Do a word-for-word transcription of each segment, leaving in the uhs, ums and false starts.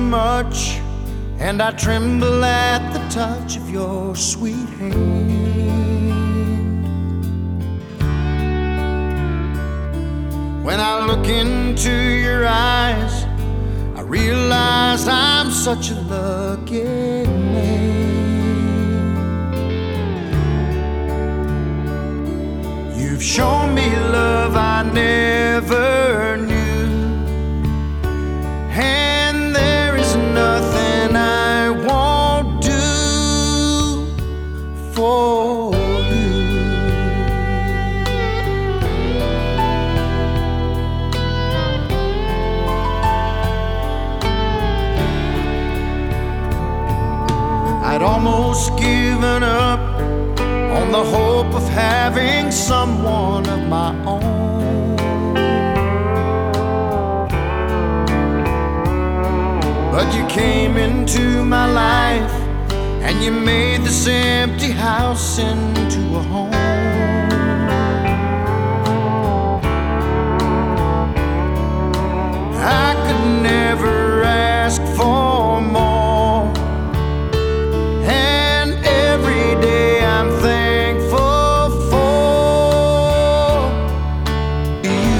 much, and I tremble at the touch of your sweet hand. When I look into your eyes, I realize I'm such a lucky man. You've shown me love I never knew, and there is nothing I won't do for you. I'd almost given up on the hope of having someone of my own, but you came into my life and you made this empty house into a home. I could never ask for more, and every day I'm thankful for you.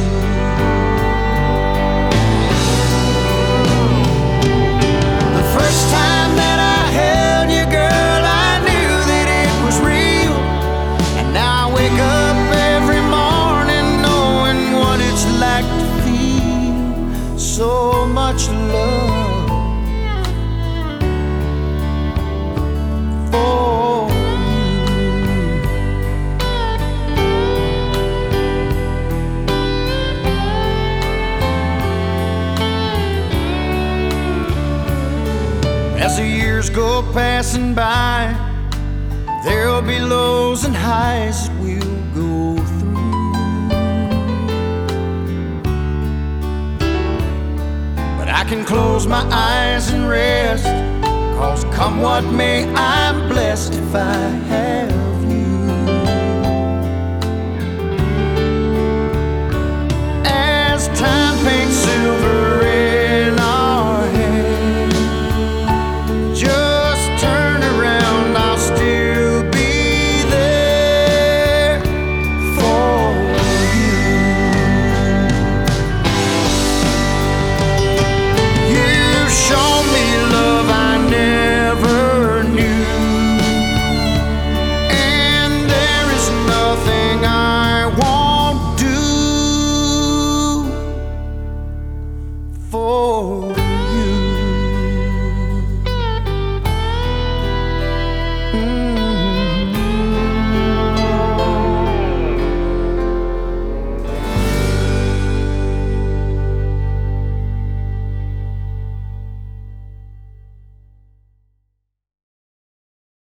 The first time that I held you, girl, I knew that it was real, and now I wake up every morning knowing what it's like to feel so much love for you. As the years go passing by, there'll be lows and highs that we'll go through, but I can close my eyes and rest, 'cause come what may, I'm blessed if I have